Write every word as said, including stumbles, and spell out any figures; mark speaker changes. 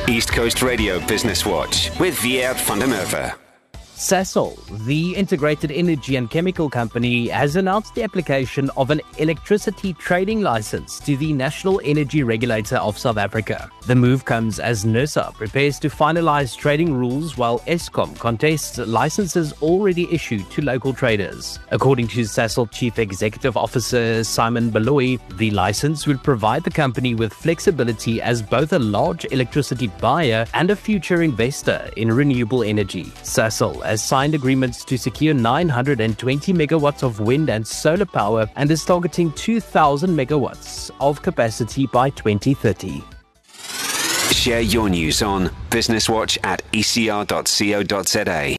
Speaker 1: East Coast Radio Business Watch with Wiert van der Merwe.
Speaker 2: Sasol, the integrated energy and chemical company, has announced the application of an electricity trading license to the National Energy Regulator of South Africa. The move comes as NERSA prepares to finalize trading rules while Eskom contests licenses already issued to local traders. According to Sasol Chief Executive Officer Simon Baloyi, the license would provide the company with flexibility as both a large electricity buyer and a future investor in renewable energy. Sasol has signed agreements to secure nine hundred twenty megawatts of wind and solar power and is targeting two thousand megawatts of capacity by twenty thirty.
Speaker 1: Share your news on business watch at e c r dot co dot za.